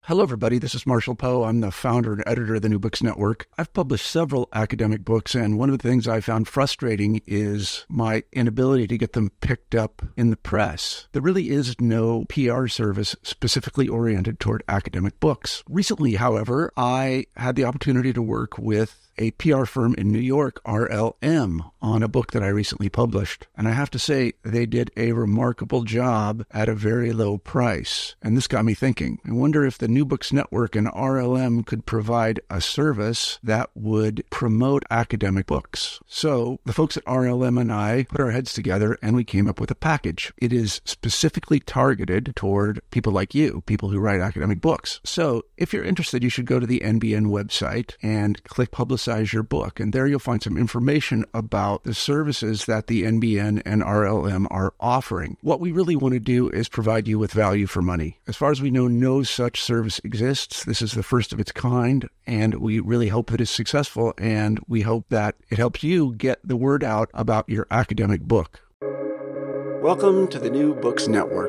Hello, everybody. This is Marshall Poe. I'm the founder and editor of the New Books Network. I've published several academic books, and one of the things I found frustrating is my inability to get them picked up in the press. There really is no PR service specifically oriented toward academic books. Recently, however, I had the opportunity to work with a PR firm in New York, RLM, on a book that I recently published. And I have to say, they did a remarkable job at a very low price. And this got me thinking. I wonder if the New Books Network and RLM could provide a service that would promote academic books. So the folks at RLM and I put our heads together and we came up with a package. It is specifically targeted toward people like you, people who write academic books. So if you're interested, you should go to the NBN website and click Publicize Your Book. And there you'll find some information about the services that the NBN and RLM are offering. What we really want to do is provide you with value for money. As far as we know, no such service exists. This is the first of its kind, and we really hope that it's successful, and we hope that it helps you get the word out about your academic book. Welcome to the New Books Network.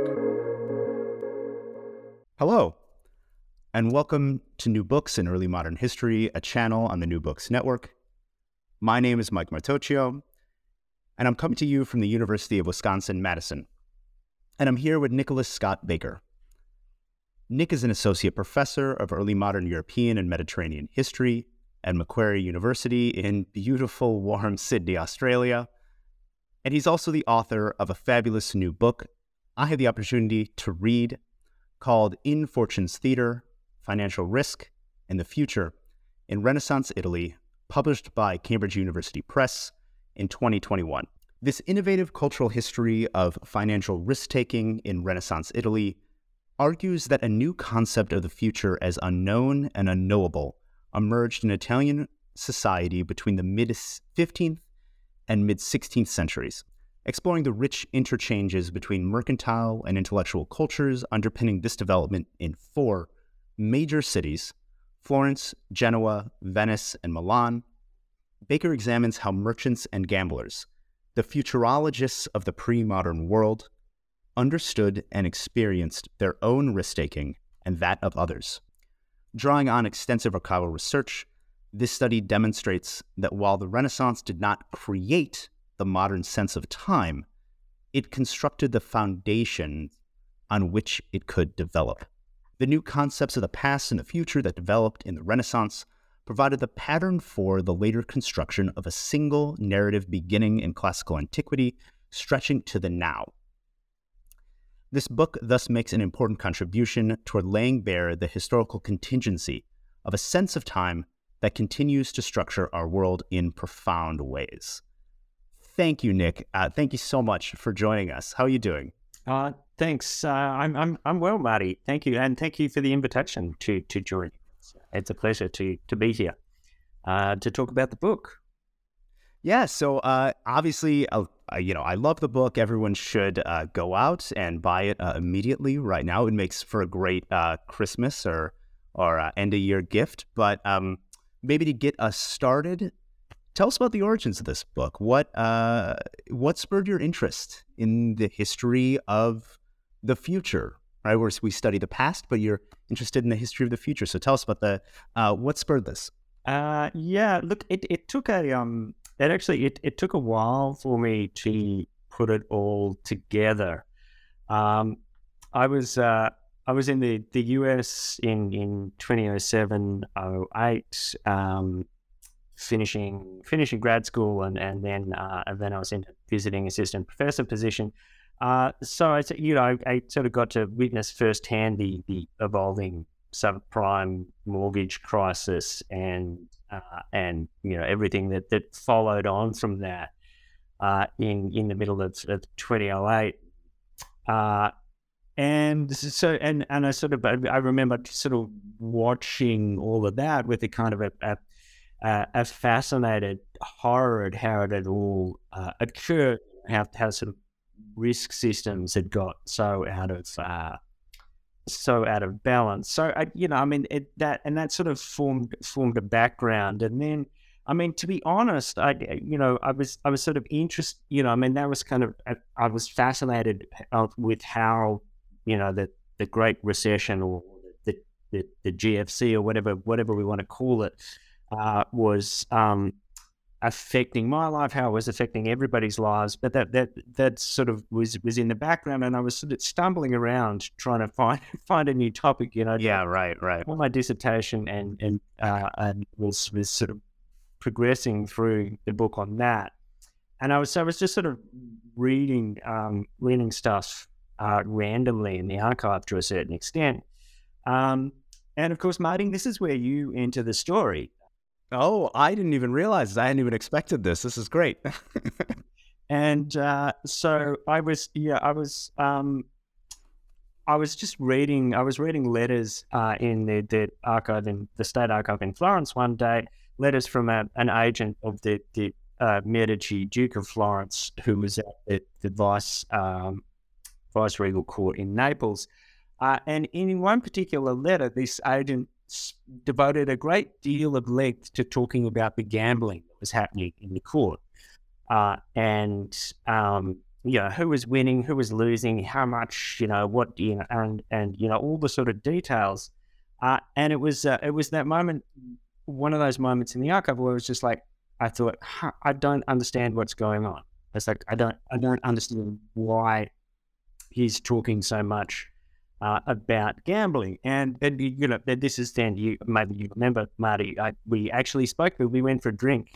Hello, and welcome to New Books in Early Modern History, a channel on the New Books Network. My name is Mike Martocchio, and I'm coming to you from the University of Wisconsin-Madison. And I'm here with Nicholas Scott Baker. Nick is an associate professor of early modern European and Mediterranean history at Macquarie University in beautiful, warm Sydney, Australia. And he's also the author of a fabulous new book I had the opportunity to read called In Fortune's Theater, Financial Risk and the Future in Renaissance Italy, published by Cambridge University Press in 2021. This innovative cultural history of financial risk-taking in Renaissance Italy argues that a new concept of the future as unknown and unknowable emerged in Italian society between the mid-15th and mid-16th centuries, exploring the rich interchanges between mercantile and intellectual cultures underpinning this development in four major cities: Florence, Genoa, Venice, and Milan. Baker examines how merchants and gamblers, the futurologists of the pre-modern world, understood and experienced their own risk-taking and that of others. Drawing on extensive archival research, this study demonstrates that while the Renaissance did not create the modern sense of time, it constructed the foundation on which it could develop. The new concepts of the past and the future that developed in the Renaissance provided the pattern for the later construction of a single narrative beginning in classical antiquity, stretching to the now. This book thus makes an important contribution toward laying bare the historical contingency of a sense of time that continues to structure our world in profound ways. Thank you, Nick. Thank you so much for joining us. How are you doing? Thanks. I'm well, Marty. Thank you, and thank you for the invitation to join. It's a pleasure to be here to talk about the book. Yeah. So obviously, I love the book. Everyone should go out and buy it immediately. Right now, it makes for a great Christmas or end of year gift. But maybe to get us started, tell us about the origins of this book. What spurred your interest in the history of the future? Right, where we study the past, but you're interested in the history of the future. So tell us about what spurred this. Look, it took it took a while for me to put it all together. I was in the US in 2007, 08. Finishing grad school, and then I was in a visiting assistant professor position. So I sort of got to witness firsthand the evolving subprime mortgage crisis and everything that followed on from that in the middle of 2008. And so I remember sort of watching all of that with a kind of a fascinated horror at how it had all occurred, how sort of risk systems had got so out of balance. So that sort of formed a background, and then to be honest, I was sort of interested. That was kind of I was fascinated with how the Great Recession or the GFC or whatever we want to call it was affecting my life, how it was affecting everybody's lives. But that sort of was in the background, and I was sort of stumbling around trying to find a new topic, Yeah, right. for my dissertation, and was sort of progressing through the book on that. And I was just sort of reading stuff randomly in the archive to a certain extent. And of course, Martin, this is where you enter the story. Oh, I didn't even realize. I hadn't even expected this. This is great. And so I was just reading. I was reading letters in the archive, in the State Archive in Florence one day. Letters from an agent of the Medici, Duke of Florence, who was at the vice regal court in Naples. And in one particular letter, this agent devoted a great deal of length to talking about the gambling that was happening in the court, and who was winning, who was losing, how much, what, and all the sort of details. And it was that moment, one of those moments in the archive where it was just like, I thought, I don't understand what's going on. It's like I don't understand why he's talking so much about gambling. And this is then, maybe you remember, Marty, we actually spoke, but we went for a drink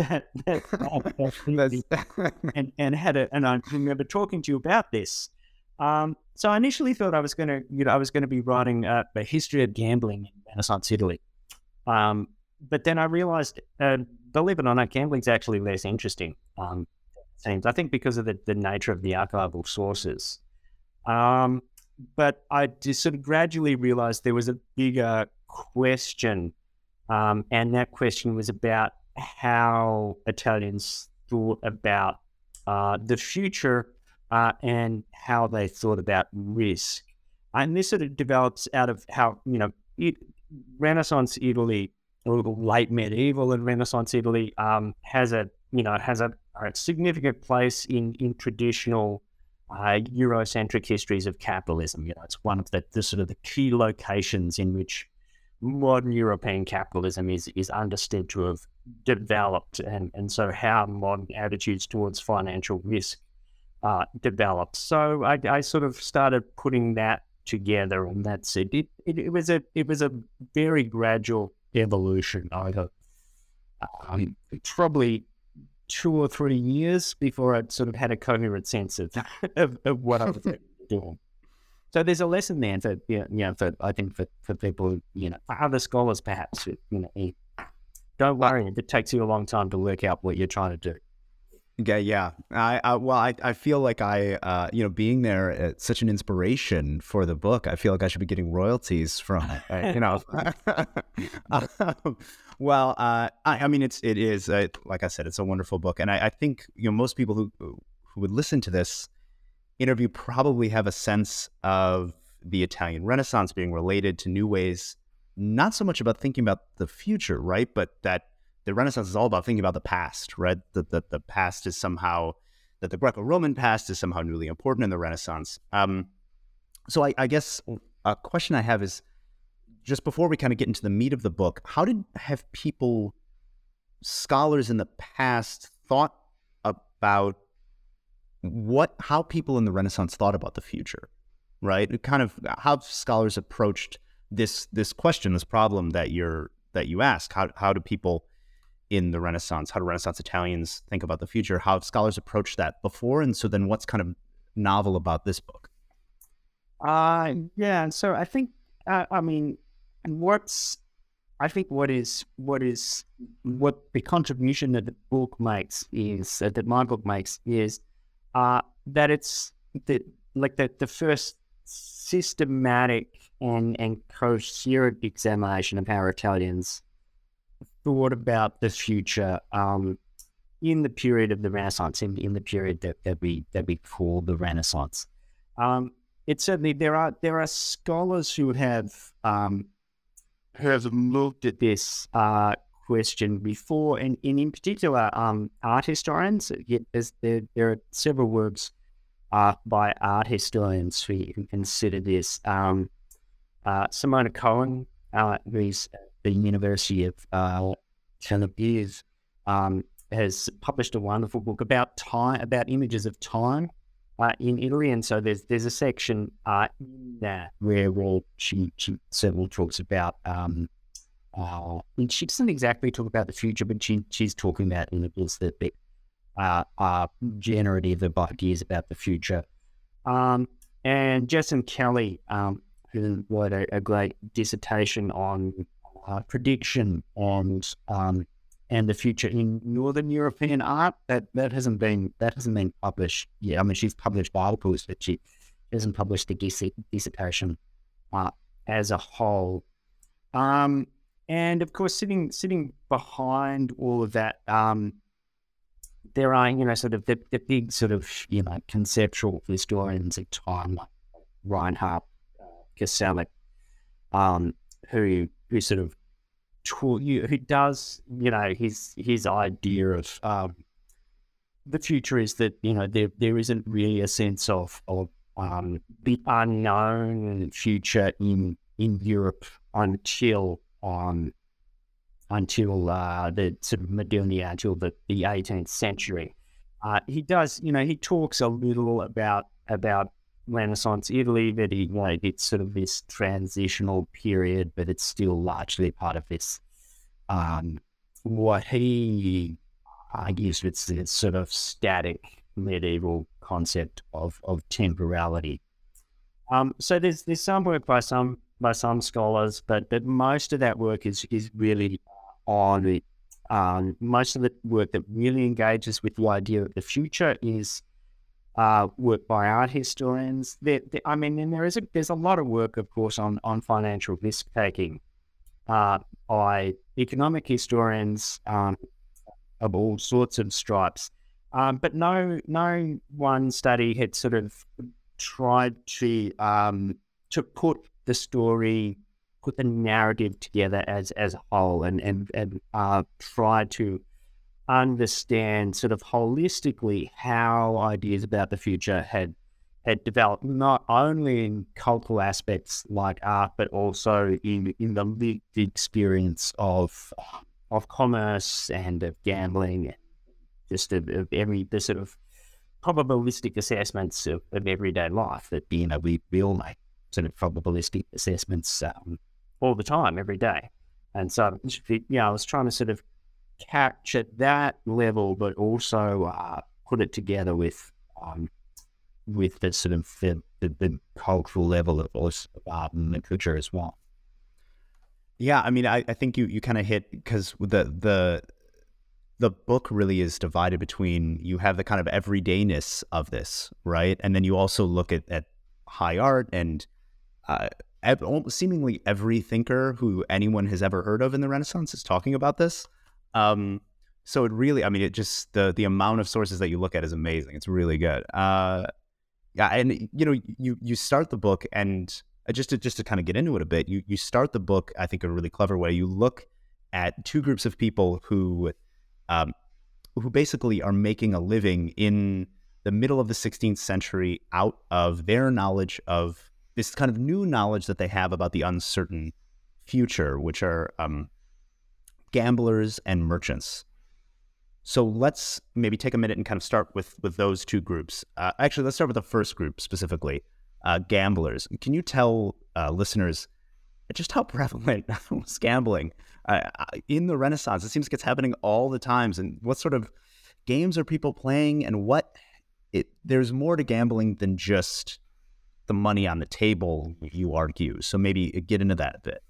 and I remember talking to you about this. So I initially thought I was going to be writing a history of gambling in Renaissance Italy. But then I realized, believe it or not, gambling's actually less interesting. It seems, I think, because of the nature of the archival sources. But I just sort of gradually realized there was a bigger question, and that question was about how Italians thought about the future and how they thought about risk. And this sort of develops out of how, Renaissance Italy, or late medieval and Renaissance Italy, has a significant place in traditional Eurocentric histories of capitalism. It's one of the sort of the key locations in which modern European capitalism is understood to have developed, and so how modern attitudes towards financial risk developed. So I sort of started putting that together, and that's it. It was a very gradual evolution over probably 2 or 3 years before I sort of had a coherent sense of what I was doing. So there's a lesson there for I think for people, for other scholars perhaps, don't worry if it takes you a long time to work out what you're trying to do. Okay, yeah. I feel like being there, it's such an inspiration for the book. I feel like I should be getting royalties from Well, I mean, it is like I said, it's a wonderful book, and I think most people who would listen to this interview probably have a sense of the Italian Renaissance being related to new ways, not so much about thinking about the future, right? But that the Renaissance is all about thinking about the past, right? That the past is somehow, that the Greco-Roman past is somehow newly important in the Renaissance. So I guess a question I have is, just before we kind of get into the meat of the book, have scholars in the past thought about how people in the Renaissance thought about the future, right? Kind of how scholars approached this question, this problem that you ask. How do people in the Renaissance, how do Renaissance Italians think about the future? How have scholars approached that before? And so then what's kind of novel about this book? Yeah. So I think, what the contribution that the book makes is, that my book makes, is that it's the first systematic and coherent examination of how Italians thought about the future in the period of the Renaissance, in the period that we call the Renaissance. It's certainly, there are scholars who have looked at this question before, and in particular, art historians. There are several works by art historians who consider this. Simona Cohen who's at the University of Tel Aviv, has published a wonderful book about time, about images of time in Italy. And so there's a section in that where she certainly talks about, and she doesn't exactly talk about the future, but she's talking about images that are generative of ideas about the future. And Jason Kelly, who wrote a great dissertation on prediction and the future in Northern European art, that hasn't been published yet. I mean, she's published articles, but she hasn't published the dissertation as a whole. And of course, sitting behind all of that, there are, sort of the big sort of, conceptual historians of time, like Reinhard Koselleck, who sort of who does, his idea of the future is that, there isn't really a sense of the unknown future in Europe until the sort of modernity, until the 18th century. He does, he talks a little about Renaissance Italy, that it's sort of this transitional period, but it's still largely part of this, what he argues it's this sort of static medieval concept of temporality. So there's some work by some scholars, but most of that work is really on most of the work that really engages with the idea of the future is work by art historians. There's a lot of work, of course, on financial risk taking by economic historians of all sorts of stripes. But no one study had sort of tried to put the story, put the narrative together as a whole, and try to understand sort of holistically how ideas about the future had developed, not only in cultural aspects like art, but also in the lived experience of commerce and of gambling, and just of the sort of probabilistic assessments of everyday life that we all make sort of probabilistic assessments all the time, every day. And so I was trying to sort of capture that level, but also put it together with the sort of the cultural level of art and literature as well. Yeah, I mean, I think you kind of hit, because the book really is divided between, you have the kind of everydayness of this, right? And then you also look at high art and seemingly every thinker who anyone has ever heard of in the Renaissance is talking about this. So it really, I mean, it just, the amount of sources that you look at is amazing. It's really good. Yeah, and you start the book, and just to kind of get into it a bit, you start the book, I think, a really clever way. You look at two groups of people who basically are making a living in the middle of the 16th century out of their knowledge of this kind of new knowledge that they have about the uncertain future, which are gamblers and merchants. So let's maybe take a minute and kind of start with those two groups. Actually, let's start with the first group specifically, gamblers. Can you tell listeners just how prevalent was gambling in the Renaissance? It seems like it's happening all the times. And what sort of games are people playing, and there's more to gambling than just the money on the table, you argue. So maybe get into that a bit.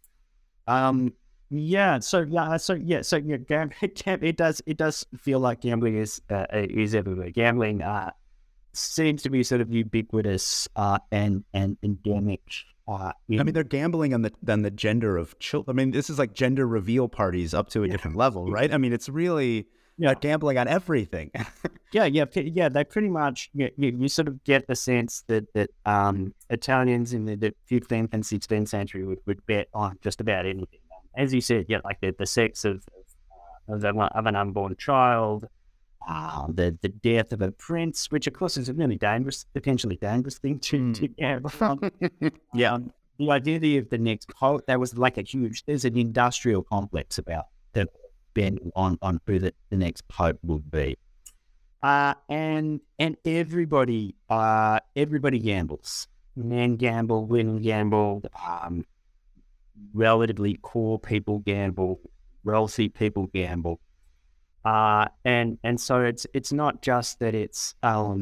It does feel like gambling is everywhere. Gambling seems to be sort of ubiquitous and endemic. I mean, they're gambling on the gender of children. I mean, this is like gender reveal parties up to a different level, right? I mean, it's really gambling on everything. They pretty much. You sort of get the sense that Italians in the 15th and 16th century would bet on just about anything. As you said, like the sex of an unborn child, the death of a prince, which of course is a really potentially dangerous thing to gamble on. the identity of the next pope, that was like there's an industrial complex about that betting on who the next pope will be. And everybody gambles. Men gamble, women gamble, relatively poor people gamble, wealthy people gamble. And so it's not just that it's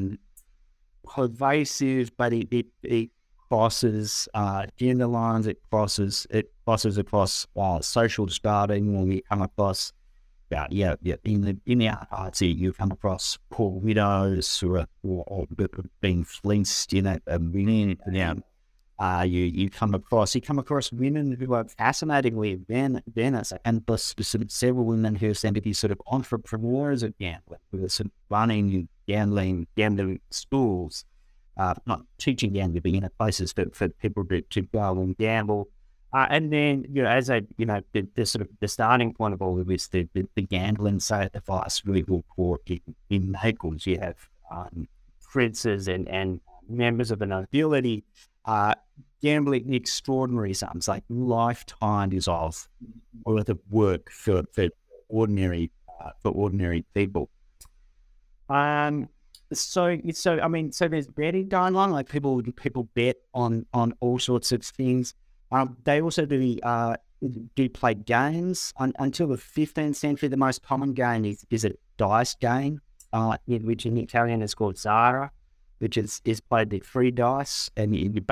pervasive, but it crosses gender lines. It crosses across social starting. When we come across in the arts, you come across poor widows who are or being fleeced. You come across women who are fascinatingly Venice, and several women who seem to be sort of entrepreneurs of gambling, who are sort of running gambling schools, not teaching gambling, but places for people to go and gamble. And then, as the sort of the starting point of all of this, the gambling device really will pour in Naples. You have princes and members of the nobility gambling extraordinary sums, like lifetimes of worth of work for ordinary people. So there's betting going on, like people bet on all sorts of things. They also do play games. Until the 15th century, the most common game is a dice game, which in Italian is called Zara, which is played with 3 dice, and you're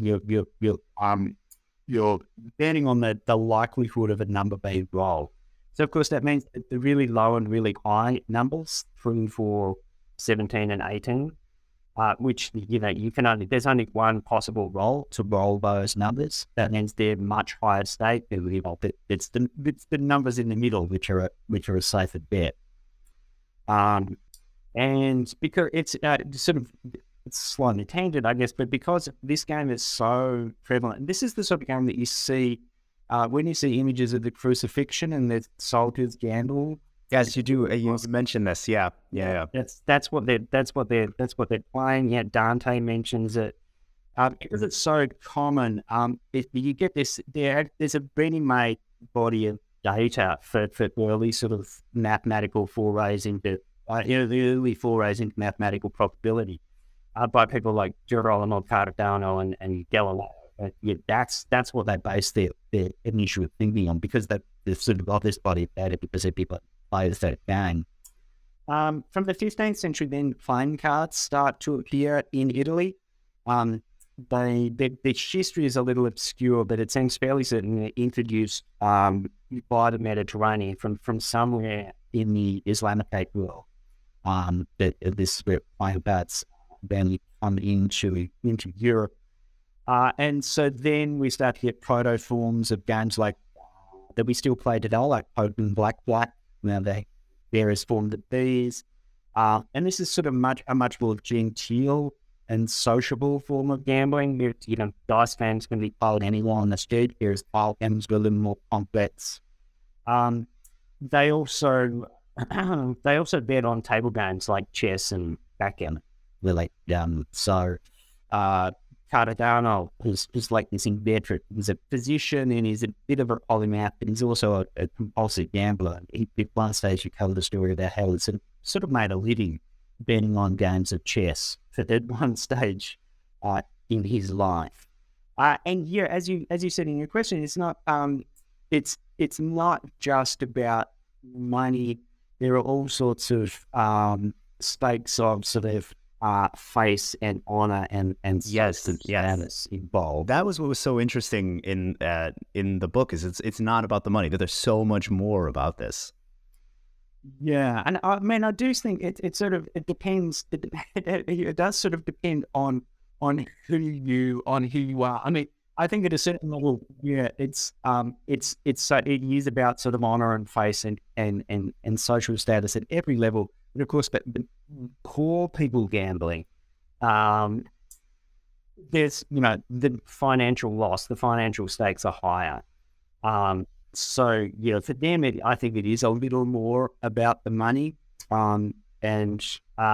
betting on the likelihood of a number being rolled. So of course that means the really low and really high numbers, 3, 4, 17, and 18. Which there's only one possible roll to roll those numbers. That means they're much higher stake. It's the numbers in the middle which are a safer bet. And because it's slightly tangent, I guess, but because this game is so prevalent, this is the sort of game that you see when you see images of the crucifixion and the soldiers gamble. Yes, you do. You mentioned this. Yeah. That's what they're playing. Yeah, Dante mentions it because it's so common. You get this. There's a ready-made body of data for early sort of mathematical forays into the early forays into mathematical probability by people like Girolamo Cardano and Galileo. That's what they base their initial thinking on, because they've sort of got this body of data because people players that game. From the 15th century, then playing cards start to appear in Italy. The history is a little obscure, but it seems fairly certainly introduced by the Mediterranean from somewhere in the Islamic world. That this playing cards then come into Europe, and so then we start to get proto forms of games like that we still play today, like Poker and Black. Now they various forms of these, and this is sort of a much more genteel and sociable form of gambling. Dice games can be played anywhere on the street. Here's pile games a little more complex. They also bet on table games like chess and backgammon. Cardano is like this inveterate. He's a physician and he's a bit of a polymath, but he's also a compulsive gambler. At one stage, you cover the story about how he sort of made a living betting on games of chess at one stage in his life. And yeah, as you said in your question, it's not just about money. There are all sorts of stakes of sort of face and honor and status involved. That was what was so interesting in the book, is it's not about the money, that there's so much more about this. Yeah, and I do think it depends. It does sort of depend on who you are. I mean, I think at a certain level, yeah, it is about sort of honor and face and social status at every level. But of course, but poor people gambling, there's the financial loss, the financial stakes are higher. So for them, I think it is a little more about the money. But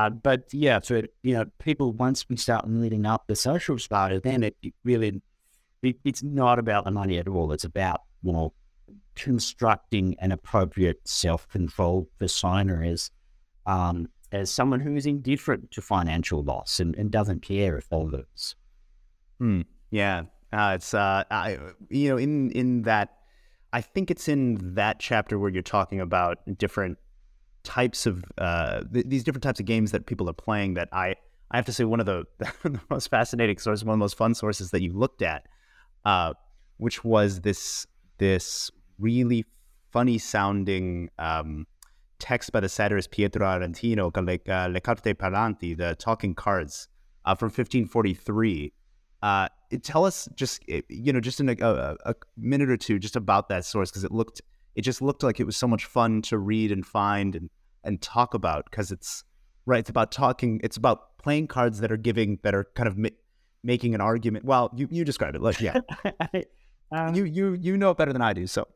yeah, for people, once we start leading up the social strata, then it really it's not about the money at all. It's about, constructing an appropriate self-control persona as someone who is indifferent to financial loss and doesn't care if they lose. Yeah, it's in that, I think it's in that chapter where you're talking about different types of these different types of games that people are playing. That I have to say, one of the most fascinating sources, one of the most fun sources that you looked at, which was this really funny sounding text by the satirist Pietro Arantino, Le Carte Parlanti, the talking cards, from 1543. Tell us just in a minute or two just about that source, because it just looked like it was so much fun to read and find and talk about, because it's about talking, it's about playing cards that are kind of making an argument. Well, you describe it, like, yeah. You know it better than I do, so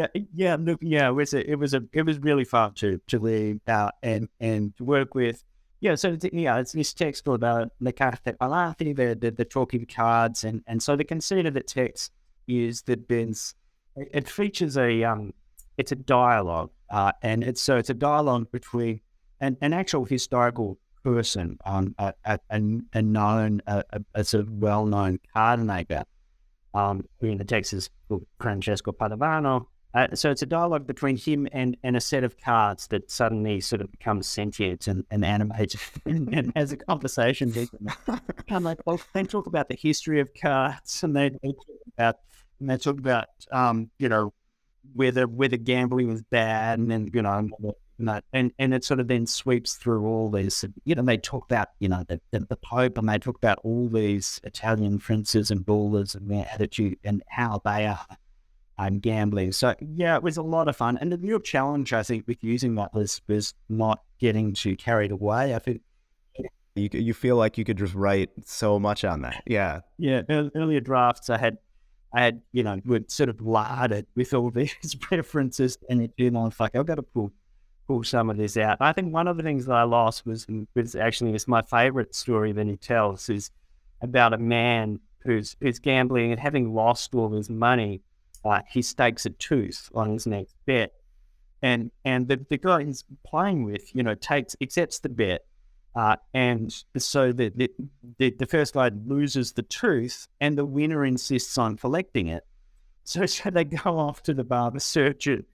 it was really fun to read and to work with. It's this text called Le Carte Parlanti, the talking cards, and so the conceit of the text is that it features it's a dialogue, and it's a dialogue between an actual historical person, a known, a sort of well-known card maker, who in the text is called Francesco Padovano. So it's a dialogue between him and a set of cards that suddenly sort of becomes sentient and animated and has a conversation with them. And they talk about the history of cards, and they talk about whether gambling was bad, and then and it sort of then sweeps through all this. They talk about the Pope, and they talk about all these Italian princes and rulers and their attitude and how they are gambling. So it was a lot of fun, and the real challenge, I think, with using that was not getting too carried away. I think you feel like you could just write so much on that. Earlier drafts I had would sort of larded with all these references, and I've got to pull some of this out. I think one of the things that I lost was my favorite story that he tells is about a man who's gambling, and having lost all his money, he stakes a tooth on his next bet, and the guy he's playing with, accepts the bet, and so the first guy loses the tooth, and the winner insists on collecting it. So they go off to the barber surgeon,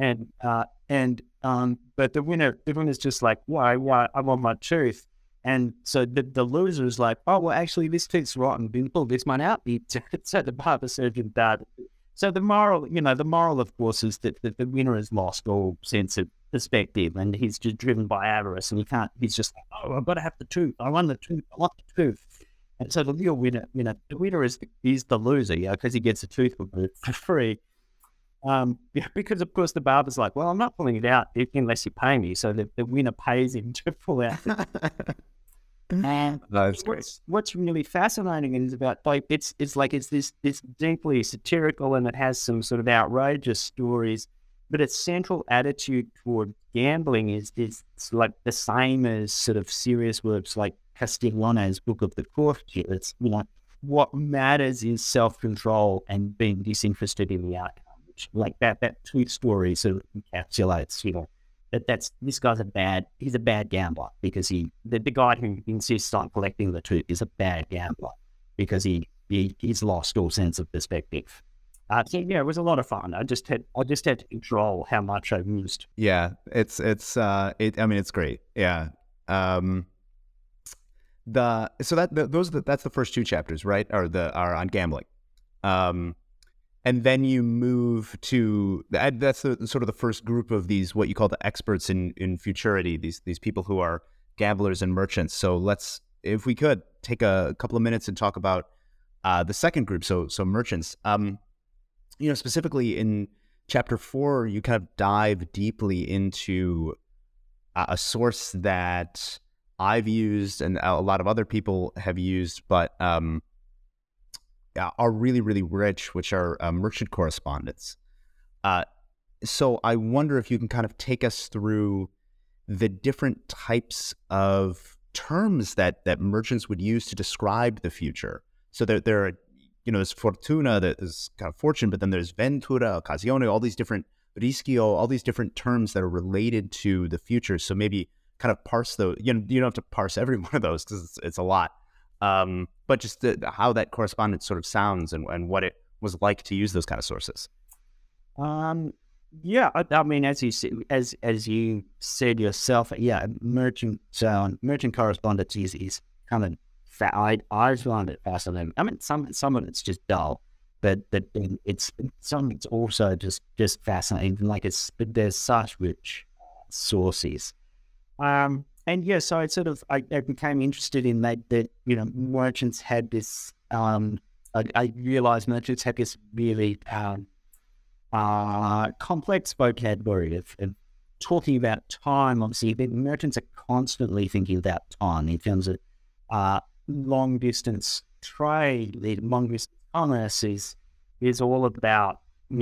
but the winner's just like, why I want my tooth. And so the loser's like, oh, well, actually, this tooth's rotten. Pull this one out. So the barber surgeon died. So the moral, of course, is that the winner has lost all sense of perspective, and he's just driven by avarice, and he's just like, oh, I've got to have the tooth. I want the tooth. I want the tooth. And so the real winner, the winner is the loser, because he gets a tooth for free. Because of course the barber's like, well, I'm not pulling it out unless you pay me. So the winner pays him to pull out. And what's really fascinating is about it's this deeply satirical, and it has some sort of outrageous stories, but its central attitude toward gambling is like the same as sort of serious works like Castiglione's Book of the Courtier. It's what matters is self-control and being disinterested in the outcome. Like that tooth story sort of encapsulates, that's this guy's he's a bad gambler, because the guy who insists on collecting the tooth is a bad gambler because he's lost all sense of perspective. It was a lot of fun. I just had to control how much I used. Yeah, it's great. Yeah. That's the first two chapters, right? Are on gambling. And then you move to that's sort of the first group of these, what you call the experts in futurity, these people who are gamblers and merchants. So let's, if we could, take a couple of minutes and talk about the second group. So merchants. Specifically in chapter 4, you kind of dive deeply into a source that I've used and a lot of other people have used, but are really, really rich, which are merchant correspondence. So I wonder if you can kind of take us through the different types of terms that merchants would use to describe the future. So there are, there's fortuna, that is kind of fortune, but then there's ventura, occasione, all these different rischio, all these different terms that are related to the future. So maybe kind of parse those. You don't have to parse every one of those because it's a lot. But just how that correspondence sort of sounds and what it was like to use those kind of sources. Yeah, I mean, as you said yourself, yeah, merchant correspondence is kind of I find it fascinating. I mean, some of it's just dull, but it's also just fascinating. Like there's such rich sources. And yeah, so I became interested in that merchants had this. I realized merchants had this really complex vocabulary of talking about time. Obviously, merchants are constantly thinking about time in terms of long distance trade. Long distance commerce is all about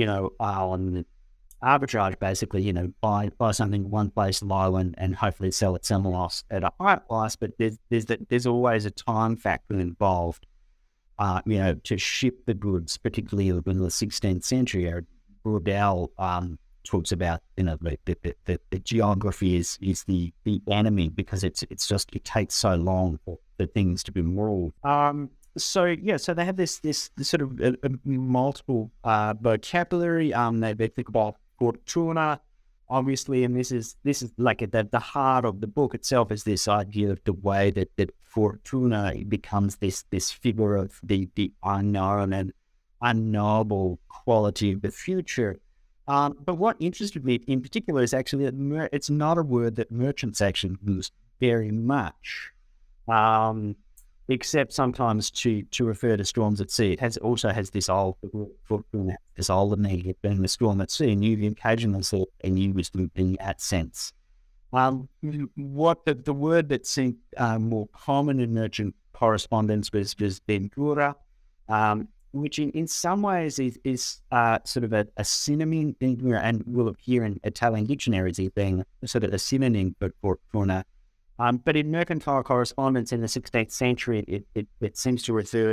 arbitrage, basically. Buy something in one place low and hopefully sell it somewhere else at a higher price. But there's always a time factor involved. To ship the goods, particularly in the 16th century. Braudel talks about the geography is the enemy because it takes so long for things to be moved. So they have this sort of multiple vocabulary. They think about fortuna, obviously, and this is like the heart of the book itself is this idea of the way that fortuna becomes this figure of the unknown and unknowable quality of the future. But what interested me in particular is actually that it's not a word that merchants actually use very much, except sometimes to refer to storms at sea. It also has this old negative being the storm at sea, and you occasionally see and use in that sense. What the word that seemed more common in merchant correspondence was ventura, which in some ways is sort of a synonym, and will appear in Italian dictionaries as being sort of a synonym for fortuna. But in mercantile correspondence in the 16th century, it seems to refer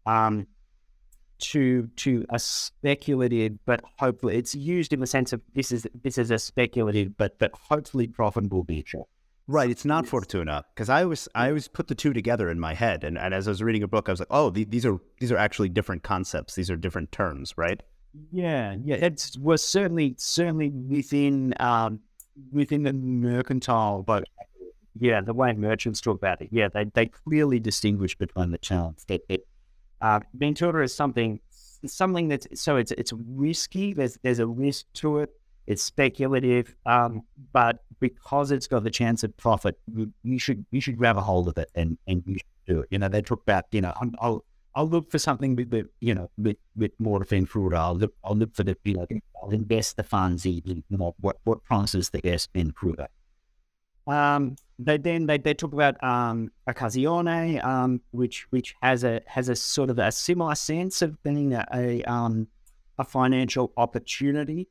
to a speculative, but hopefully it's used in the sense of this is a speculative, but hopefully profitable venture. Right, it's not fortuna, because I always put the two together in my head, and as I was reading a book, I was like, oh, these are actually different concepts. These are different terms, right? Yeah, it was certainly within the mercantile, but yeah, the way merchants talk about it, yeah, they clearly distinguish between the terms. Ventura is something that's it's risky. There's a risk to it. It's speculative, but because it's got the chance of profit, you should grab a hold of it and you should do it. They talk about I'll look for something with more ventura. I'll look for I'll invest the funds in what promises the best ventura. They talk about occasione, which has a sort of a similar sense of being a financial opportunity.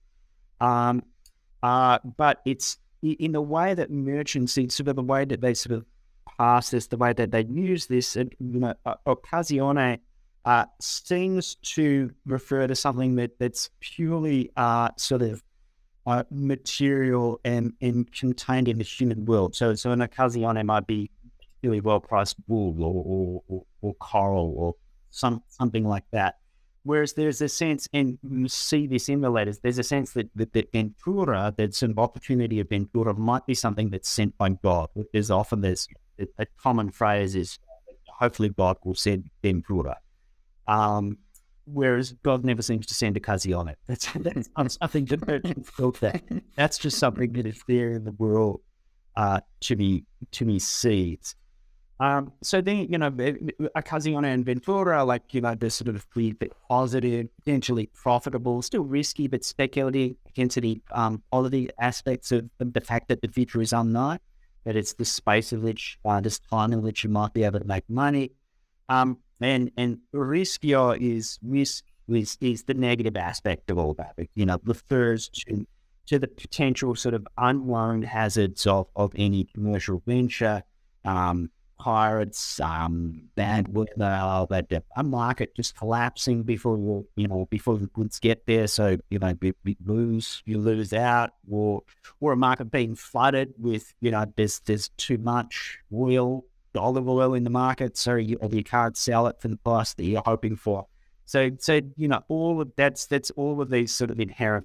But it's in the way that merchants, sort of the way that they sort of pass this, the way that they use this, occasione seems to refer to something that's purely sort of material and contained in the human world. So an occasione might be really well-priced wool or coral or something like that. Whereas there's a sense, and you see this in the letters, there's a sense that ventura, that sort of opportunity of ventura might be something that's sent by God. There's a common phrase is, hopefully God will send ventura. Whereas God never seems to send occasione. That's something that merchants felt that. That's just something that is there in the world to be seized. So then, occasione and ventura, they're sort of positive, potentially profitable, still risky, but speculative against the quality aspects of the fact that the future is unknown, that it's the space in which, this time in which you might be able to make money. And rischio is the negative aspect of all that. Refers to the potential sort of unknown hazards of any commercial venture, pirates, bad weather, a market just collapsing before the goods get there. So you lose out, or a market being flooded with there's too much olive oil in the market, so you can't sell it for the price that you're hoping for. So all of that's all of these sort of inherent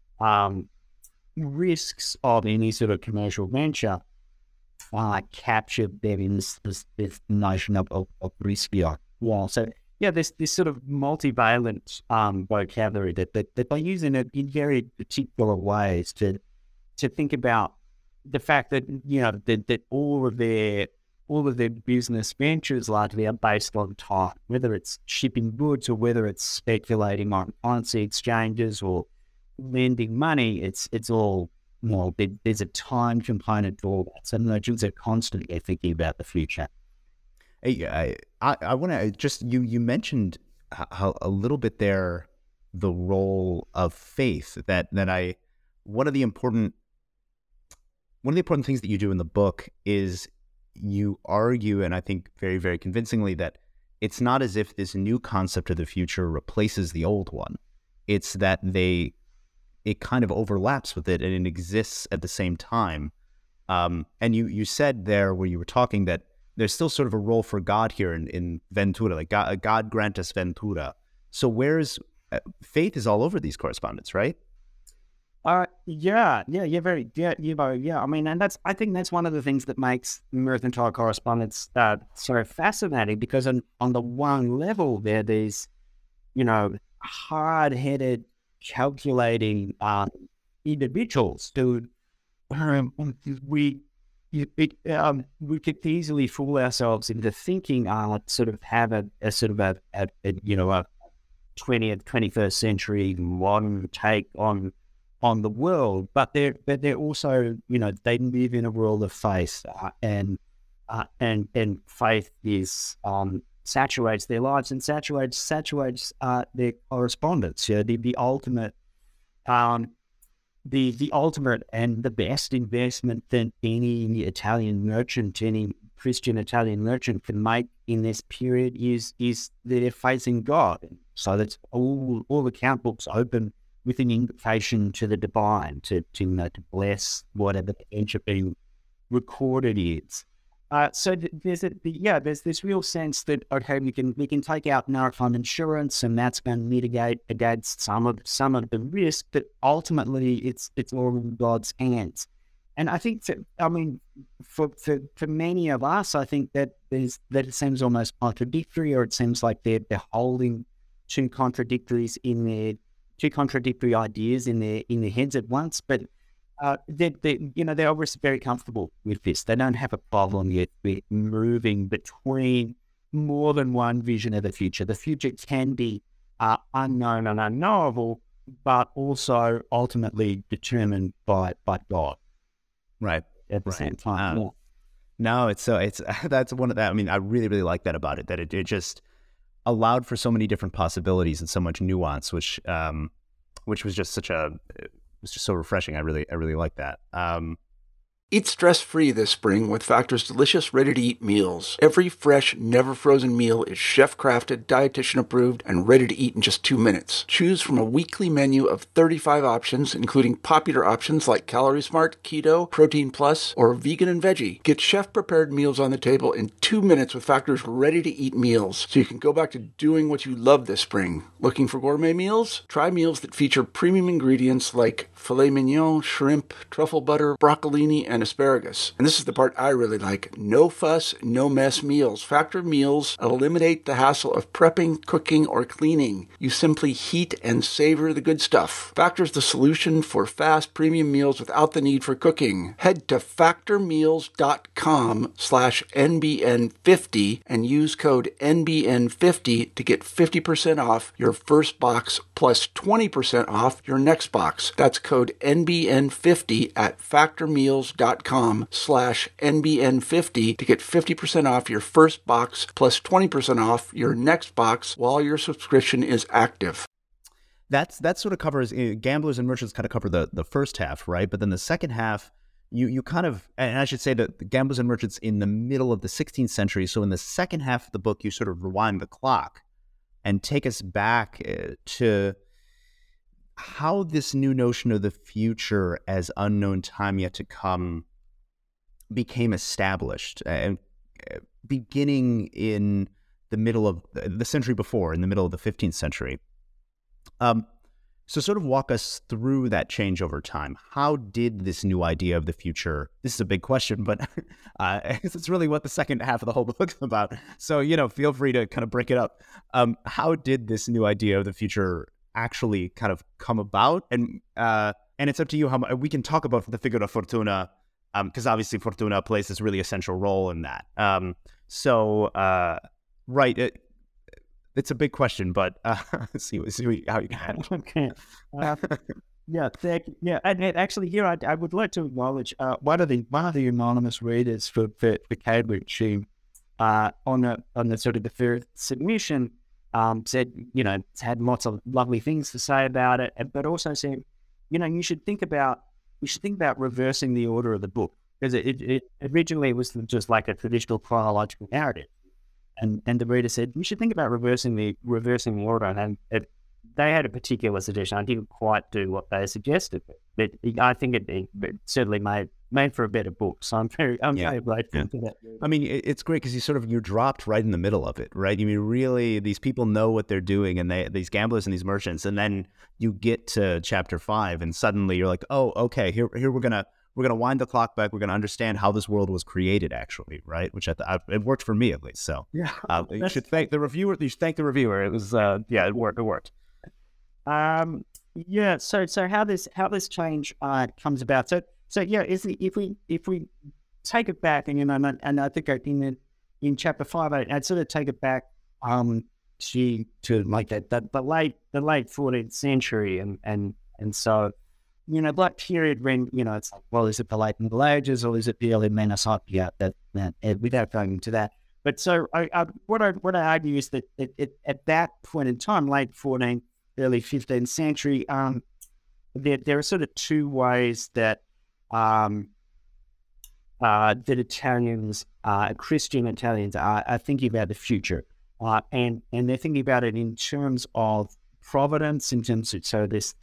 risks of any sort of commercial venture captured there in this notion of risk beyond wall. So there's this sort of multivalent vocabulary that they use in very particular ways to think about the fact that that all of their business ventures largely are based on time, whether it's shipping goods or whether it's speculating on currency exchanges or lending money. It's all, there's a time component to all that. So merchants are constantly thinking about the future. Hey, I want to just, you mentioned how a little bit there, the role of faith one of the important things that you do in the book is you argue, and I think very, very convincingly, that it's not as if this new concept of the future replaces the old one. It's that it kind of overlaps with it and it exists at the same time. And you said there where you were talking that there's still sort of a role for God here in Ventura, like God grant us Ventura. So where's faith is all over these correspondence, right? I mean, and I think that's one of the things that makes mercantile correspondence so fascinating, because on the one level there's hard-headed, calculating individuals who we could easily fool ourselves into thinking sort of have a 20th, 21st century modern take on the world, but they're also, they live in a world of faith, and faith is saturates their lives and saturates their correspondence. The ultimate, the ultimate and the best investment that any Italian merchant, any Christian Italian merchant can make in this period is their faith in God. So that's all account books open with an invitation to the divine to bless whatever the venture being recorded is. So there's this real sense that, okay, we can take out maritime insurance, and that's going to mitigate against some of the risk, but ultimately it's all in God's hands. And I think for many of us, I think that it seems almost contradictory, or it seems like they're holding two contradictory ideas in their heads at once, but they're obviously very comfortable with this. They don't have a problem yet with moving between more than one vision of the future. The future can be unknown and unknowable, but also ultimately determined by God. Right. At the same time. No, it's that's one of that. I mean, I really, really like that about it, that it just allowed for so many different possibilities and so much nuance, which was just it's just so refreshing. I really like that. Eat stress-free this spring with Factor's delicious, ready-to-eat meals. Every fresh, never-frozen meal is chef-crafted, dietitian-approved, and ready to eat in just 2 minutes. Choose from a weekly menu of 35 options, including popular options like Calorie Smart, Keto, Protein Plus, or Vegan and Veggie. Get chef-prepared meals on the table in 2 minutes with Factor's ready-to-eat meals, so you can go back to doing what you love this spring. Looking for gourmet meals? Try meals that feature premium ingredients like filet mignon, shrimp, truffle butter, broccolini, and asparagus. And this is the part I really like. No fuss, no mess meals. Factor meals eliminate the hassle of prepping, cooking, or cleaning. You simply heat and savor the good stuff. Factor's the solution for fast premium meals without the need for cooking. Head to factormeals.com/NBN50 and use code NBN50 to get 50% off your first box plus 20% off your next box. That's code NBN50 at factormeals.com/NBN50 to get 50% off your first box plus 20% off your next box while your subscription is active. That sort of covers, gamblers and merchants kind of cover the first half, right? But then the second half you kind of, and I should say that the Gamblers and Merchants in the middle of the 16th century. So in the second half of the book, you sort of rewind the clock and take us back to how this new notion of the future as unknown time yet to come became established, beginning in the middle of the century before, in the middle of the 15th century. So sort of walk us through that change over time. How did this new idea of the future, this is a big question, but it's really what the second half of the whole book is about. So, feel free to kind of break it up. How did this new idea of the future actually kind of come about? And it's up to you how we can talk about the figura fortuna, because obviously Fortuna plays this really essential role in that. Right. It's a big question, but see how you can. Okay. Yeah, thank you. Yeah, and actually, here I would like to acknowledge one of the anonymous readers for Cambridge, who on the sort of the first submission said, had lots of lovely things to say about it, but also said, you should think about reversing the order of the book, because it originally was just like a traditional chronological narrative. And the reader said, you should think about reversing the order. And they had a particular suggestion. I didn't quite do what they suggested, but I think it certainly made for a better book. So I'm very grateful for that. I mean, it's great because you're dropped right in the middle of it, right? I mean, really, these people know what they're doing, and these gamblers and these merchants, and then you get to chapter 5, and suddenly you're like, oh, okay, here we're gonna wind the clock back. We're gonna understand how this world was created, actually, right? Which it worked for me at least. So yeah, you should thank the reviewer. You should thank the reviewer. It was it worked. It worked. Yeah. So how this change comes about. So yeah, if we take it back, and I think in chapter 5, I'd sort of take it back to like the late 14th century, and so. That period when, it's like, well, is it the late Middle Ages or is it the early Renaissance? Yeah, that without going into that. But so what I argue is that at that point in time, late 14th, early 15th century, there are sort of two ways that Italians, Christian Italians, are thinking about the future, and they're thinking about it in terms of providence, in terms of this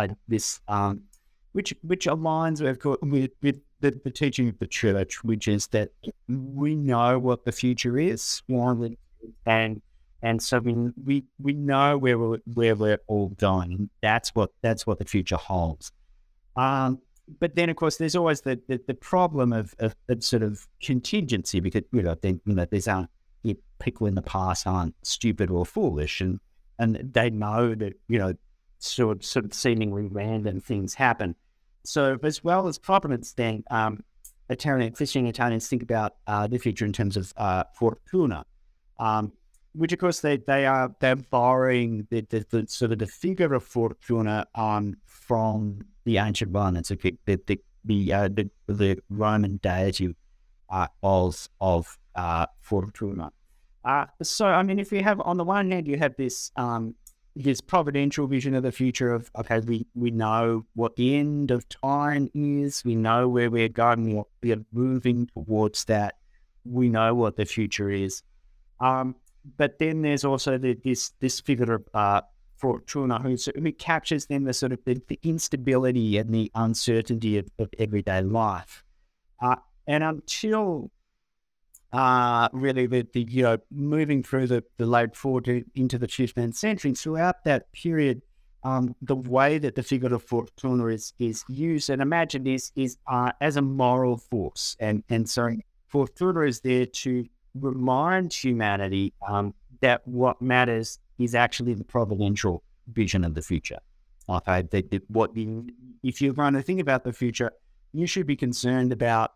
which aligns with the teaching of the church, which is that we know what the future is, and so we know where we're all going. That's what the future holds. But then, of course, there's always the problem of sort of contingency, because there's people in the past aren't stupid or foolish, and they know that sort of seemingly random things happen. So as well as providence, then Christian Italians think about the future in terms of fortuna, which of course they're borrowing the sort of the figure of fortuna from the ancient Romans, the Roman deity of fortuna. So I mean, if you have, on the one hand, you have this providential vision of the future of, okay, we know what the end of time is, we know where we're going, we are moving towards that, we know what the future is. But then there's also this figure of Fortuna who captures then the sort of the instability and the uncertainty of everyday life. And until really the moving through the late 14th into the 15th century, throughout that period, the way that the figure of Fortuna is used and imagined is as a moral force, and so Fortuna is there to remind humanity that what matters is actually the providential vision of the future. Okay, if you're going to think about the future, you should be concerned about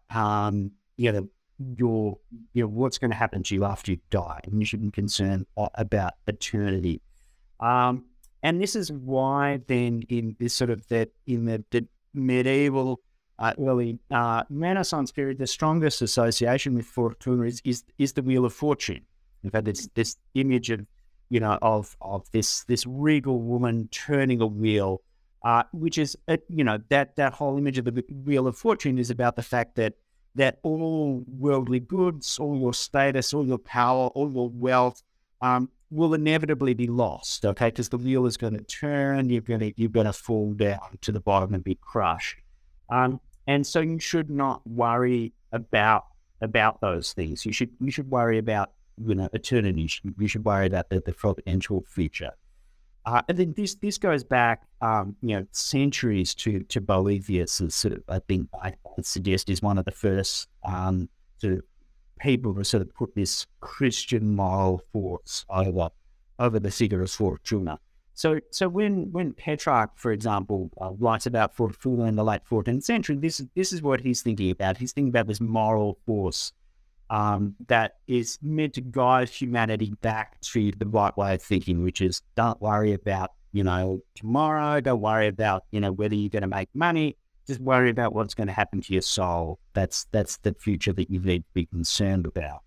what's going to happen to you after you die, and you should be concerned about eternity. And this is why then in this sort of the medieval early Renaissance period, the strongest association with Fortuna is the Wheel of Fortune. In fact, it's this image of this regal woman turning a wheel which is, that whole image of the Wheel of Fortune is about the fact that all worldly goods, all your status, all your power, all your wealth will inevitably be lost, okay? Because the wheel is going to turn, you're going to fall down to the bottom and be crushed. And so you should not worry about those things. You should worry about eternity. You should worry about the potential future. And then this goes back centuries to Boethius, and sort of I think I suggest is one of the first sort of people to sort of put this Christian moral force over the figure of Fortuna. So when Petrarch, for example, writes about Fortuna in the late 14th century, this is what he's thinking about. He's thinking about this moral force that is meant to guide humanity back to the right way of thinking, which is don't worry about tomorrow, don't worry about whether you're going to make money, just worry about what's going to happen to your soul. That's the future that you need to be concerned about.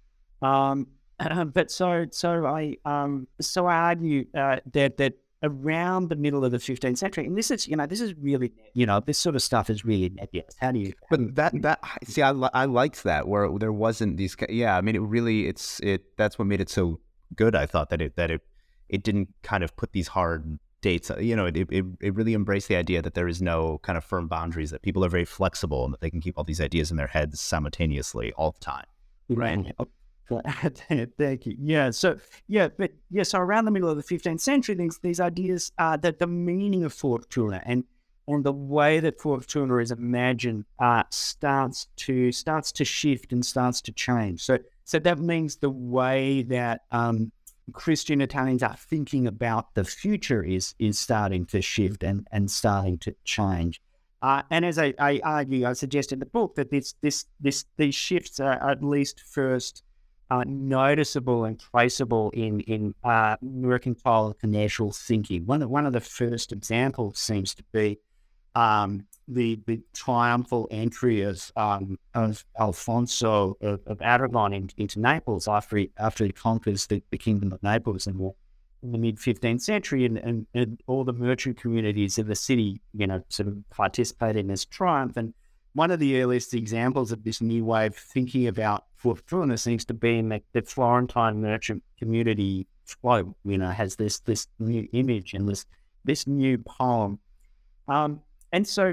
But so I argue that around the middle of the 15th century, and this is really this sort of stuff is really nebulous. How do you? But see, I liked that where there wasn't these. Yeah, I mean, that's what made it so good. I thought that it didn't kind of put these hard dates. It really embraced the idea that there is no kind of firm boundaries, that people are very flexible and that they can keep all these ideas in their heads simultaneously all the time. Right. Thank you. So around the middle of the 15th century, these ideas that the meaning of Fortuna and the way that Fortuna is imagined starts to shift and starts to change. So that means the way that Christian Italians are thinking about the future is starting to shift and starting to change. And as I argue, I suggest in the book that these shifts are at least first noticeable and traceable in mercantile and commercial thinking. One of the first examples seems to be the triumphal entry of Alfonso of Aragon into Naples after he conquers the kingdom of Naples in the mid-15th century, and all the merchant communities of the city, sort of participate in this triumph. And one of the earliest examples of this new way of thinking about Fortuna seems to be in the Florentine merchant community float, has this new image and this new poem. And so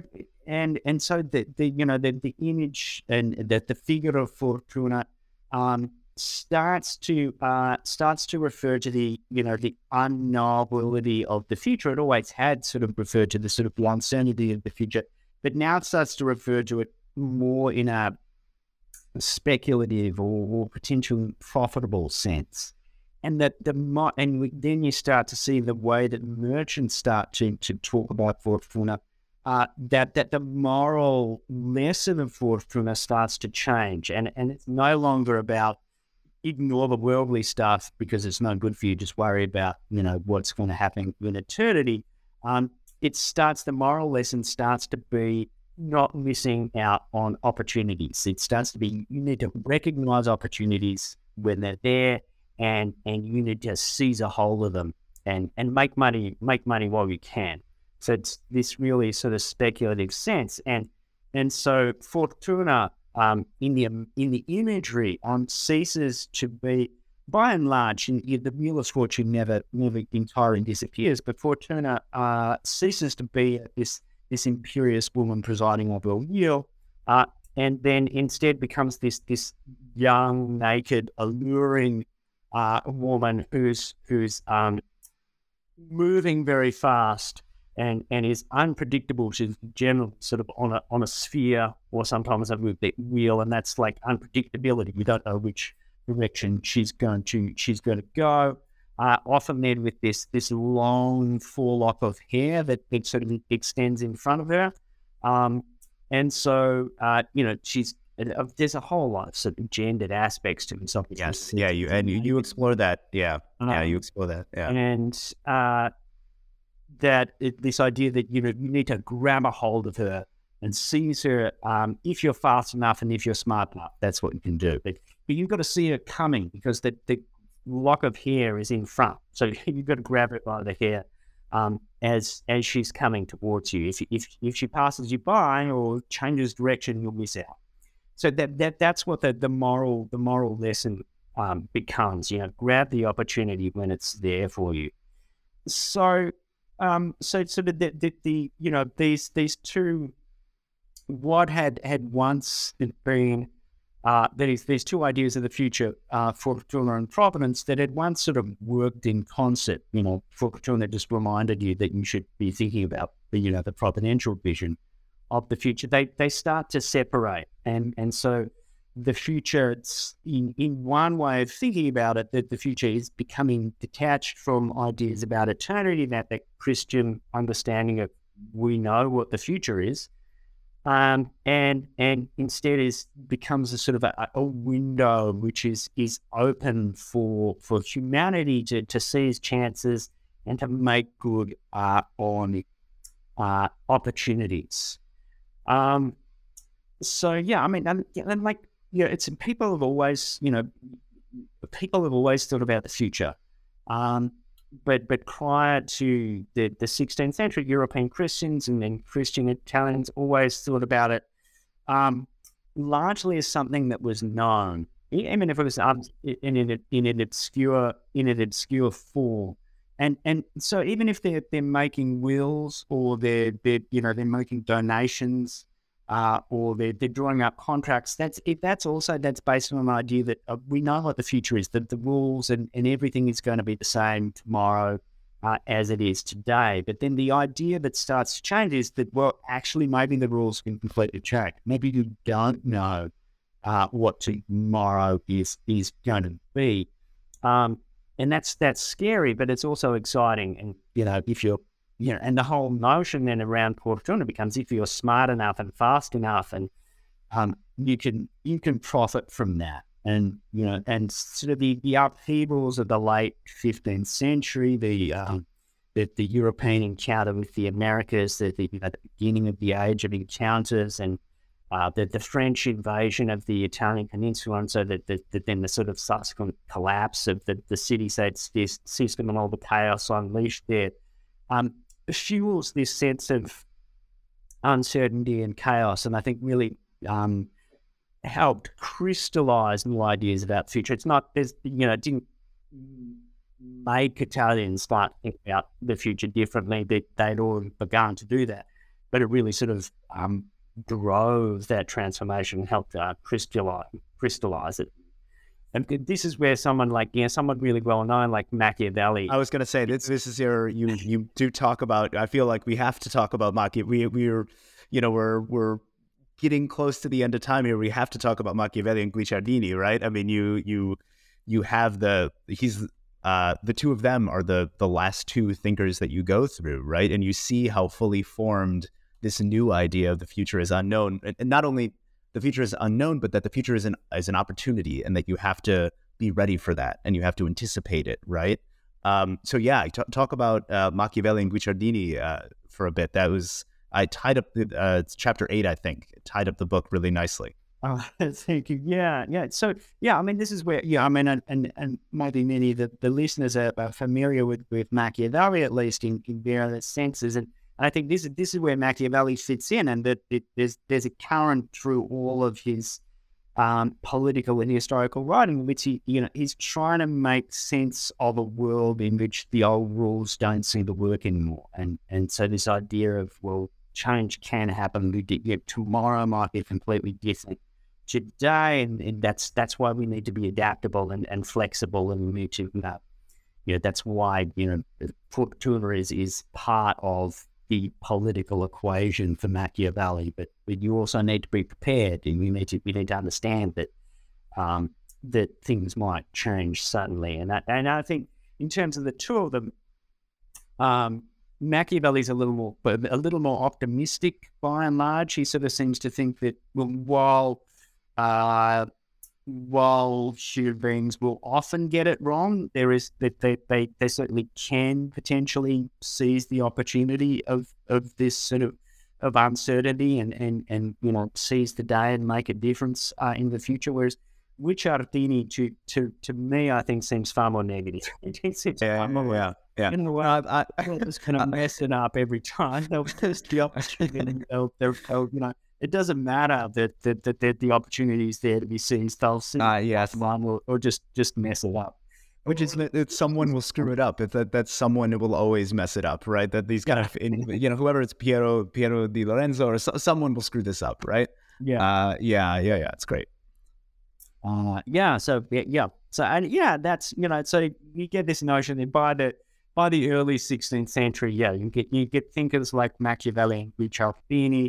the image and the figure of Fortuna starts to refer to the unknowability of the future. It always had sort of referred to the sort of uncertainty of the future, but now it starts to refer to it more in a speculative or potential profitable sense. And then you start to see the way that merchants start to talk about Fortuna, that the moral lesson of Fortuna starts to change, and it's no longer about ignore the worldly stuff because it's no good for you, just worry about what's going to happen in eternity. The moral lesson starts to be not missing out on opportunities. It starts to be, you need to recognize opportunities when they're there, and you need to seize a hold of them and make money while you can. So it's this really sort of speculative sense, and so Fortuna in the imagery ceases to be, by and large, the Wheel of Fortune never entirely disappears, but Fortuna ceases to be this imperious woman presiding over a wheel, and then instead becomes this young, naked, alluring woman who's moving very fast and is unpredictable. She's generally sort of on a sphere, or sometimes a wheel, and that's like unpredictability. You don't know which direction she's going to go. Often then with this long forelock of hair that sort of extends in front of her, and so she's. There's a whole lot of sort of gendered aspects to this. Yes, yeah, you explore that. Yeah, you explore that. Yeah, and this idea that you need to grab a hold of her and seize her. If you're fast enough and if you're smart enough, that's what you can do. But you've got to see her coming because the lock of hair is in front, so you've got to grab it by the hair. as she's coming towards you. If she passes you by or changes direction, you'll miss out. So that's what the moral lesson becomes. Grab the opportunity when it's there for you. So these two, what had once been these two ideas of the future, Fortuna and Providence, that had once sort of worked in concert. Fortuna just reminded you that you should be thinking about the providential vision of the future. They start to separate, and so the future, it's in one way of thinking about it, that the future is becoming detached from ideas about eternity, that the Christian understanding of we know what the future is. And instead becomes a sort of a window which is open for humanity to seize chances and to make good on opportunities. It's people have always thought about the future. But prior to the 16th century, European Christians and then Christian Italians always thought about it largely as something that was known, even if it was in an obscure form. And so even if they're making wills, or they're making donations, or they're drawing up contracts, that's based on an idea that we know what the future is, that the rules and everything is going to be the same tomorrow as it is today. But then the idea that starts to change is that, well, actually maybe the rules can completely change. Maybe you don't know what tomorrow is going to be. And that's scary, but it's also exciting. And, if you're and the whole notion then around Fortuna becomes, if you're smart enough and fast enough, and you can profit from that. And and sort of the upheavals of the late 15th century, the European encounter with the Americas, the beginning of the age of encounters, and the French invasion of the Italian peninsula, and so that then the sort of subsequent collapse of the city-state system and all the chaos unleashed there. Fuels this sense of uncertainty and chaos, and I think really helped crystallize new ideas about the future. It's not, it didn't make Italians start thinking about the future differently. They'd already begun to do that, but it really sort of drove that transformation and helped crystallize it. And this is where someone someone really well known like Machiavelli. I was going to say this is you do talk about. I feel like we have to talk about Machiavelli. We're getting close to the end of time here. We have to talk about Machiavelli and Guicciardini, right? I mean, you have the two of them are the last two thinkers that you go through, right? And you see how fully formed this new idea of the future is unknown, and not only the future is unknown, but that the future is an opportunity, and that you have to be ready for that, and you have to anticipate it, right? Talk about Machiavelli and Guicciardini for a bit. I tied up it's chapter 8, I think. It tied up the book really nicely. Oh, thank you. Yeah. So, I mean, this is where, and maybe many of the listeners are familiar with Machiavelli, at least in various senses. And I think this is where Machiavelli fits in, and that there's a current through all of his political and historical writing, in which he's trying to make sense of a world in which the old rules don't seem to work anymore. And so this idea of, well, change can happen. Tomorrow might be completely different today, and that's why we need to be adaptable and flexible, and we need to, that's why Fortuna is part of the political equation for Machiavelli, but you also need to be prepared, and we need to understand that that things might change suddenly. And I think in terms of the two of them, Machiavelli's a little more optimistic by and large. He sort of seems to think that while human beings will often get it wrong, there is that they certainly can potentially seize the opportunity of this sort of uncertainty and seize the day and make a difference in the future. Whereas Guicciardini, to me, I think seems far more negative. Yeah. In the way, I was kind of messing up every time. They'll test the opportunity. They'll, it doesn't matter that the opportunity is there to be seized. They'll see yes. one or just mess it up. Which is that someone will screw it up. That someone will always mess it up, right? That these kind of, whoever it's Piero Di Lorenzo or someone will screw this up, right? Yeah. Yeah. It's great. That's so you get this notion that by the early 16th century, you get thinkers like Machiavelli and Guicciardini,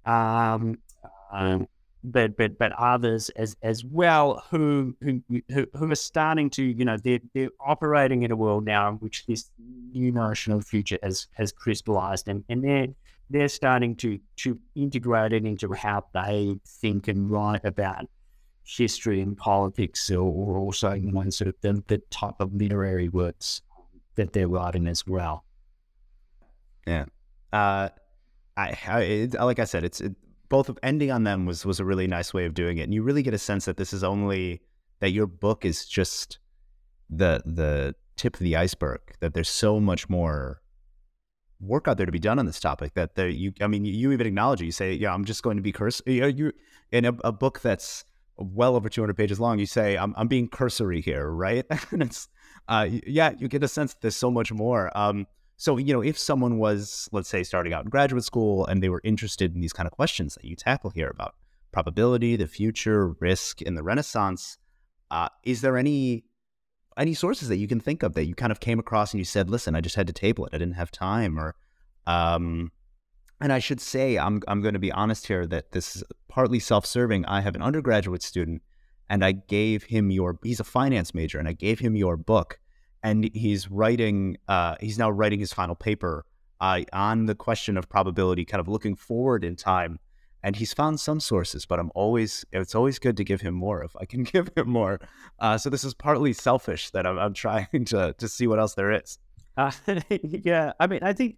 but others as well who are starting to they're operating in a world now in which this new notion of the future has crystallized, and they're starting to integrate it into how they think and write about history and politics, or also sort of the type of literary works that they're writing as well. Yeah, like I said, both of ending on them was a really nice way of doing it, and you really get a sense that this is only that your book is just the tip of the iceberg. That there's so much more work out there to be done on this topic. That you even acknowledge it. You say, "Yeah, I'm just going to be cursory." You in a book that's well over 200 pages long, you say, I'm being cursory here, right? And it's, you get a sense that there's so much more. So, if someone was, let's say, starting out in graduate school and they were interested in these kind of questions that you tackle here about probability, the future, risk in the Renaissance, is there any sources that you can think of that you kind of came across and you said, listen, I just had to table it, I didn't have time, or, and I should say, I'm going to be honest here that this is partly self-serving. I have an undergraduate student, and I gave him he's a finance major, and I gave him your book, and he's now writing his final paper on the question of probability, kind of looking forward in time. And he's found some sources, but it's always good to give him more if I can give him more. So this is partly selfish that I'm trying to see what else there is. Yeah, I think.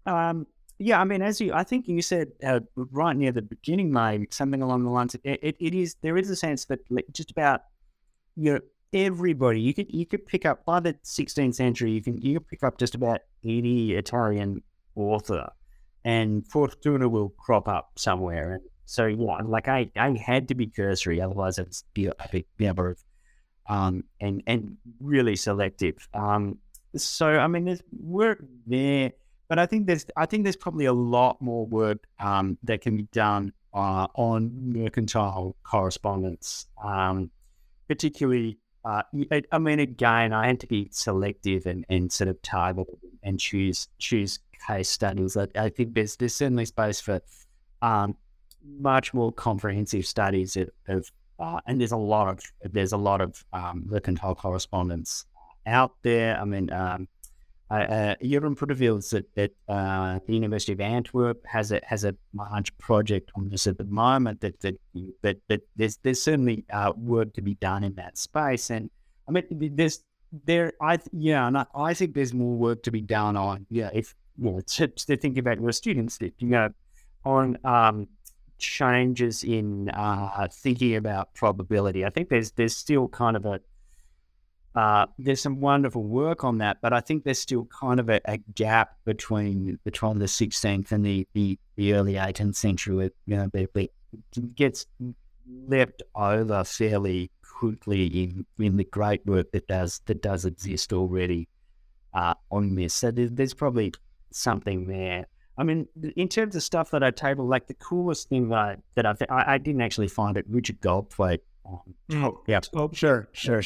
I think you said right near the beginning, mate, something along the lines of there is a sense that just about everybody you could pick up by the 16th century, you could pick up just about any Italian author, and Fortuna will crop up somewhere. And so I had to be cursory, otherwise it's be able and really selective. So there's work there. But I think there's probably a lot more work that can be done on mercantile correspondence, particularly. Again, I had to be selective and sort of target and choose case studies. I think there's certainly space for much more comprehensive studies of and there's a lot of mercantile correspondence out there. Jeroen Puttevelds at the University of Antwerp has a large project on this at the moment. That there's certainly work to be done in that space, and I think there's more work to be done on to think about your students on changes in thinking about probability. I think there's still kind of there's some wonderful work on that, but I think there's still kind of a gap between the 16th and the early 18th century. It gets left over fairly quickly in the great work that does exist already on this. So there's probably something there. In terms of stuff that I table, like the coolest thing that I didn't actually find it. Richard Goldthwait. Sure.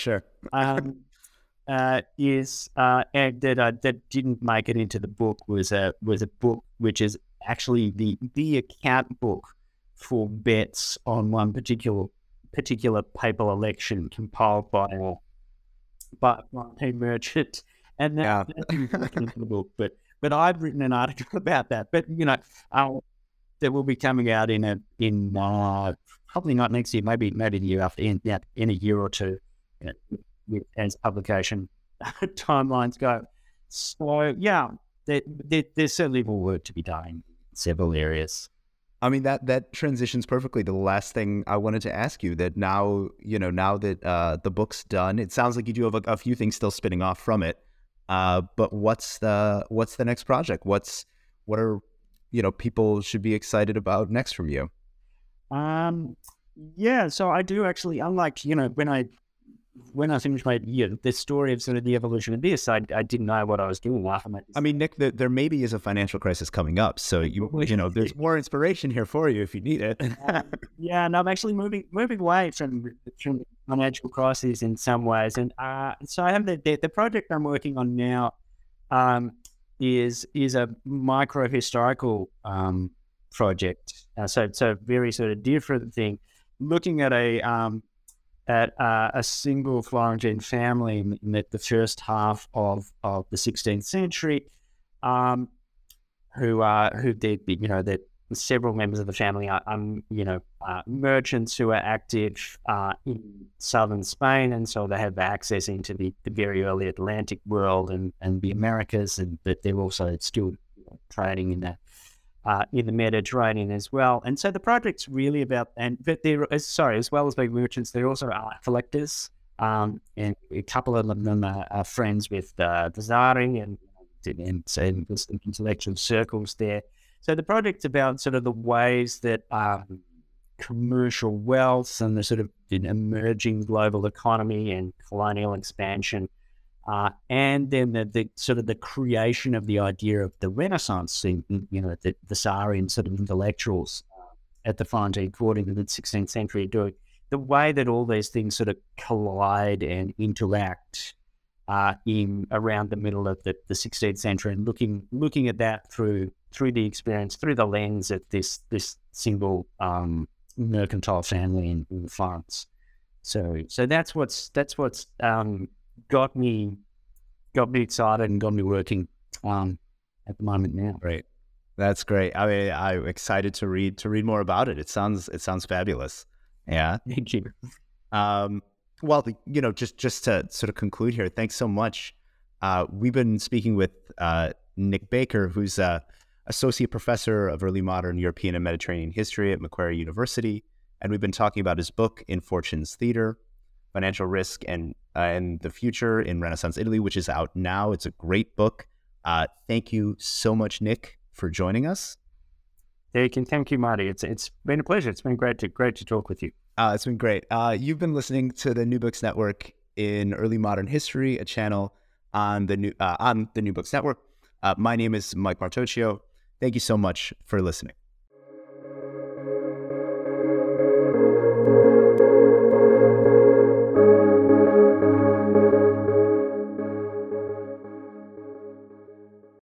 That didn't make it into the book was a book which is actually the account book for bets on one particular papal election compiled by a merchant, and that's into the book. But I've written an article about that. But that will be coming out in probably not next year, maybe the year after, in a year or two, as publication timelines go. So there's certainly more work to be done in several areas. That transitions perfectly to the last thing I wanted to ask you. That now that the book's done, it sounds like you do have a few things still spinning off from it. But what's the next project? What are people should be excited about next from you? Yeah, so I do actually, unlike, when I finished the story of sort of the evolution of this, I didn't know what I was doing after my. I mean, Nick, there maybe is a financial crisis coming up, so there's more inspiration here for you if you need it. Yeah, and I'm actually moving away from financial crises in some ways, and so I have the project I'm working on now is a micro historical project. So very sort of different thing, looking at a single Florentine family in the first half of the 16th century, who did, that several members of the family are merchants who are active in southern Spain, and so they have access into the very early Atlantic world and the Americas, but they're also still trading in the Mediterranean as well. And so the project's really about, as well as being merchants, they're also art collectors. And a couple of them are friends with Vasari and some intellectual circles there. So the project's about sort of the ways that commercial wealth and the sort of emerging global economy and colonial expansion, and then the sort of the creation of the idea of the Renaissance, the Vasarian sort of intellectuals at the Florentine court in the mid-16th century, doing the way that all these things sort of collide and interact in around the middle of the 16th century, and looking at that through the experience, through the lens of this single mercantile family in Florence. So that's what's got me excited and got me working at the moment now. Great, that's great. I mean, I'm excited to read more about it. It sounds fabulous. Yeah, thank you. Well, just to sort of conclude here, thanks so much. We've been speaking with Nick Baker, who's associate professor of early modern European and Mediterranean history at Macquarie University, and we've been talking about his book In Fortune's Theater: Financial Risk and the Future in Renaissance Italy, which is out now. It's a great book. Thank you so much, Nick, for joining us. Thank you, Marty. It's been a pleasure. It's been great to talk with you. It's been great. You've been listening to the New Books Network in Early Modern History, a channel on the New Books Network. My name is Mike Martocchio. Thank you so much for listening.